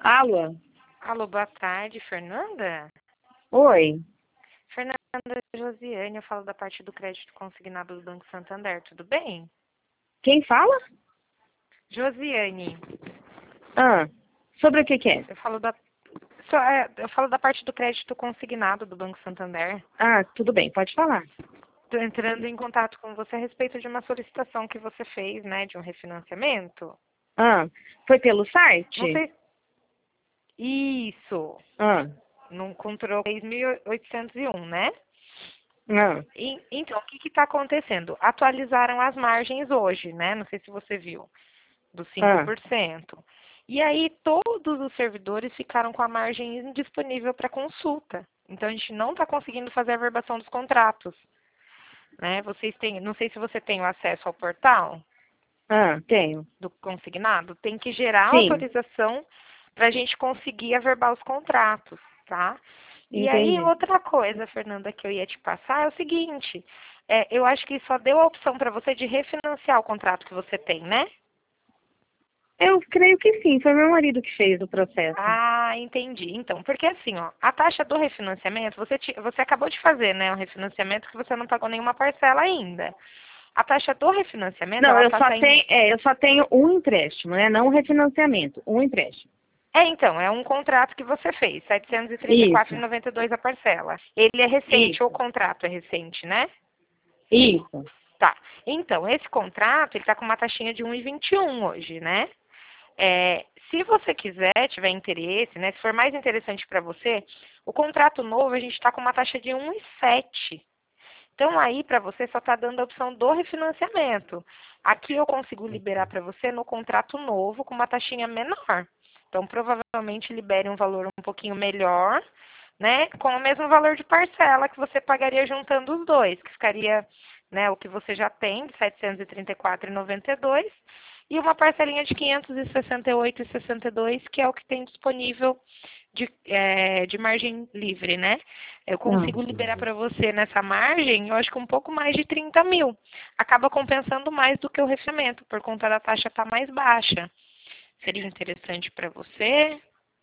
Alô? Alô, boa tarde, Fernanda? Oi. Fernanda Josiane, eu falo da parte do crédito consignado do Banco Santander, tudo bem? Quem fala? Josiane, Ah, sobre o que é? eu falo da parte do crédito consignado do Banco Santander. Ah, tudo bem, pode falar. Estou entrando em contato com você a respeito de uma solicitação que você fez, né, de um refinanciamento. Ah, foi pelo Não site? sei. Isso, Ah, no controle 6.801, né? ah, Então, o que está acontecendo? Atualizaram as margens hoje, né? Não sei se você viu. Dos ah. 5%. E aí todos os servidores ficaram com a margem indisponível para consulta. Então a gente não está conseguindo fazer a verbação dos contratos. Né? Vocês têm, não sei se você tem o acesso ao portal Ah, tenho. do consignado, tem que gerar Sim, autorização para a gente conseguir averbar os contratos, tá? E aí, entendi. outra coisa, Fernanda, que eu ia te passar é o seguinte, eu acho que só deu a opção para você de refinanciar o contrato que você tem, né? Eu creio que sim, foi meu marido que fez o processo. Ah, entendi. Então, porque assim, ó, a taxa do refinanciamento, você acabou de fazer, né, um refinanciamento que você não pagou nenhuma parcela ainda. A taxa do refinanciamento, Não, ela tá saindo... eu só tenho um empréstimo, né? Não um refinanciamento, um empréstimo. Então, é um contrato que você fez, R$ Isso, 734,92 a parcela. Ele é recente, ou o isso, contrato é recente, né? isso. Tá. Então, esse contrato, ele tá com uma taxinha de 1,21 hoje, né? Se você quiser, tiver interesse, né? Se for mais interessante para você, o contrato novo a gente está com uma taxa de 1,7. Então aí para você só está dando a opção do refinanciamento. Aqui eu consigo liberar para você no contrato novo com uma taxinha menor. Então provavelmente libere um valor um pouquinho melhor, né? Com o mesmo valor de parcela que você pagaria juntando os dois, que ficaria, né, o que você já tem, de R$ 734,92, e uma parcelinha de R$ 568,62, que é o que tem disponível de margem livre, né? Eu Ah, consigo liberar para você nessa margem, eu acho que um pouco mais de 30 mil. Acaba compensando mais do que o refinanciamento, por conta da taxa estar mais baixa. Seria interessante para você?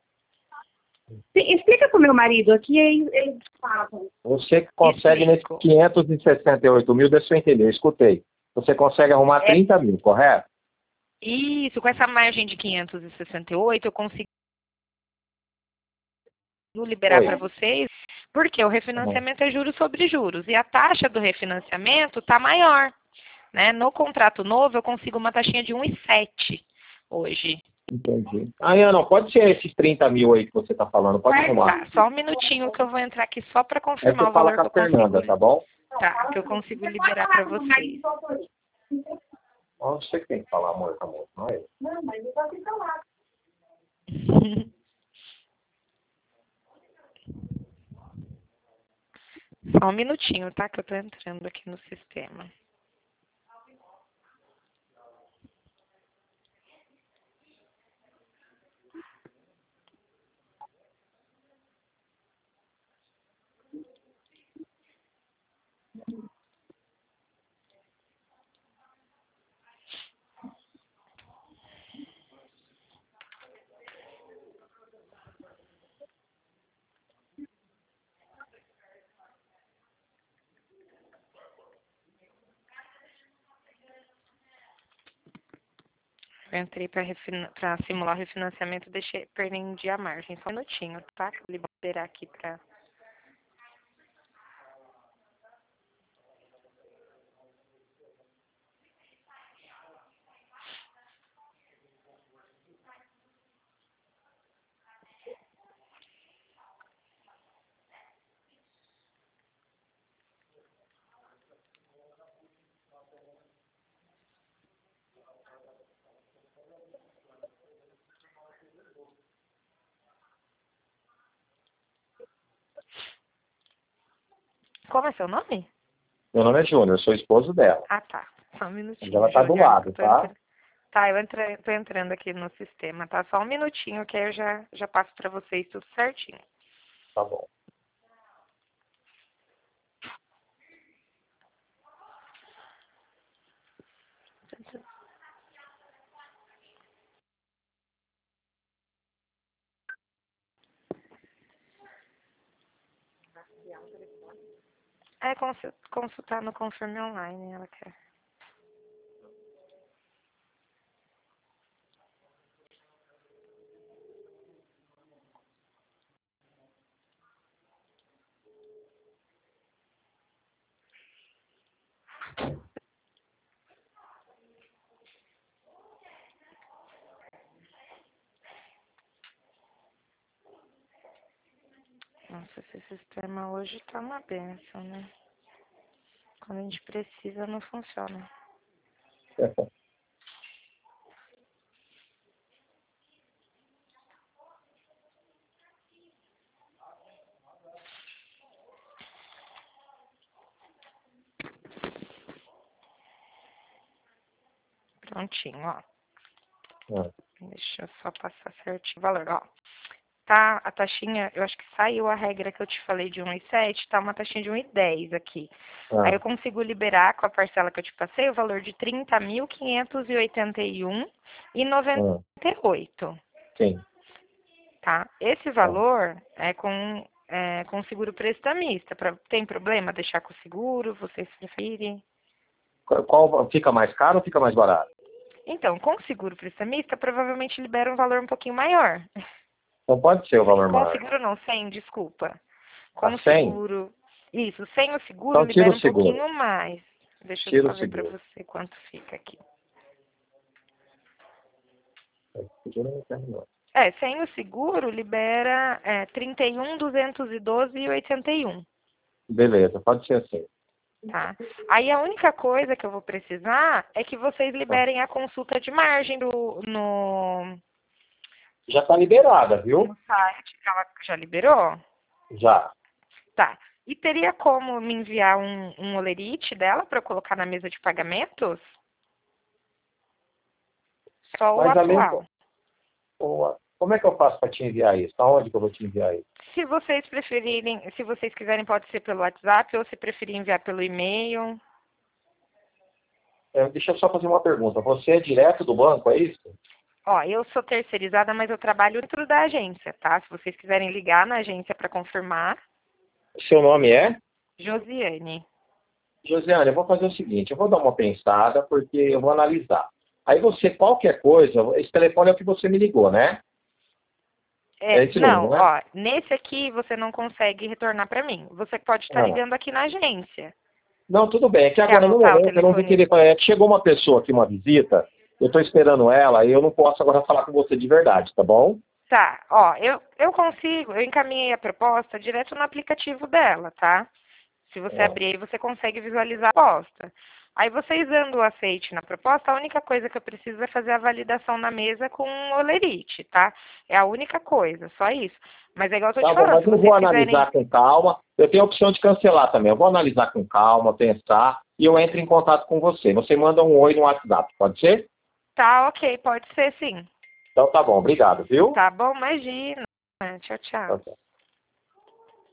explica pro meu marido aqui, aí ele fala. Você consegue nesse Explico. 568 mil, deixa eu entender, eu escutei. Você consegue arrumar É 30 mil, correto? isso, com essa margem de 568, eu consigo liberar Oi. para vocês, porque o Uhum. refinanciamento é juros sobre juros, e a taxa do refinanciamento está maior. Né? No contrato novo, eu consigo uma taxinha de 1,7 hoje. Entendi. Ah, não, pode ser esses 30 mil aí que você está falando, pode arrumar. Tá, só um minutinho que eu vou entrar aqui só para Aí confirmar você o fala valor com que a eu consigo, Fernanda, tá bom? tá, que eu consigo liberar para vocês. Ó, você que tem que falar, amor, amor, não é eu. Só um minutinho, tá? Que eu tô entrando aqui no sistema. Eu entrei para simular o refinanciamento, deixei, perdi a margem. Só um minutinho, tá? Que eu vou liberar aqui para... Como é seu nome? Meu nome é Júnior, eu sou esposo dela. Ah, tá. Só um Mas minutinho, ela tá do Júnior. Que eu lado, tô tá? entrando. Tá, tô entrando aqui no sistema, tá? Só um minutinho que aí eu já passo para vocês tudo certinho. Tá bom. É consultar no Confirme Online, ela quer. Nossa, esse sistema hoje tá uma benção, né? Quando a gente precisa, não funciona. Prontinho, ó. Deixa eu só passar certinho o valor, ó. Tá, a taxinha, eu acho que saiu a regra que eu te falei de 1,7, tá uma taxinha de 1,10 aqui. Aí eu consigo liberar com a parcela que eu te passei o valor de 30.581,98. Sim. Tá? Esse valor é com seguro prestamista. Tem problema deixar com o seguro? Vocês preferem? Qual fica mais caro ou fica mais barato? Então, com o seguro prestamista, provavelmente libera um valor um pouquinho maior. Não pode ser o valor Com maior. o seguro não, sem, desculpa. Com o 100? seguro. Isso, sem o seguro Então, tira libera o um seguro. pouquinho mais. Deixa Tira eu o só ver pra seguro. você quanto fica aqui. Sem o seguro libera 31.212,81. Beleza, pode ser assim. Tá? Aí a única coisa que eu vou precisar é que vocês liberem a consulta de margem no Já está liberada, viu? site. Ela já liberou? Já. Tá. E teria como me enviar um olerite dela para eu colocar na mesa de pagamentos? Só o Mas atual. como é que eu faço para te enviar isso? Aonde que eu vou te enviar isso? Se vocês preferirem, se vocês quiserem, pode ser pelo WhatsApp ou se preferirem enviar pelo e-mail. Deixa eu só fazer uma pergunta. Você é direto do banco, é isso? Ó, eu sou terceirizada, mas eu trabalho dentro da agência, tá? Se vocês quiserem ligar na agência para confirmar. Seu nome é? Josiane. Josiane, eu vou fazer o seguinte, eu vou dar uma pensada, porque eu vou analisar. Aí você, qualquer coisa, esse telefone é o que você me ligou, né? Esse Não, número, né? ó, nesse aqui você não consegue retornar para mim. Você pode estar ligando aqui na agência. Não, tudo bem. É que agora, no anotar o momento, eu não vou telefone? querer... É que chegou uma pessoa aqui, uma visita, eu estou esperando ela e eu não posso agora falar com você de verdade, tá bom? Tá, ó, eu consigo, eu encaminhei a proposta direto no aplicativo dela, tá? Se você abrir aí, você consegue visualizar a proposta. Aí vocês dando o aceite na proposta, a única coisa que eu preciso é fazer a validação na mesa com o olerite, tá? É a única coisa, só isso. Mas é igual eu tô te Tá bom, falando, mas se eu vocês vou quiserem... analisar com calma. Eu tenho a opção de cancelar também. Eu vou analisar com calma, pensar, e eu entro em contato com você. Você manda um oi no WhatsApp, pode ser? Tá, ok, pode ser sim. Então tá bom, obrigado, viu? Tá bom, imagina. Tchau, tchau. Tchau.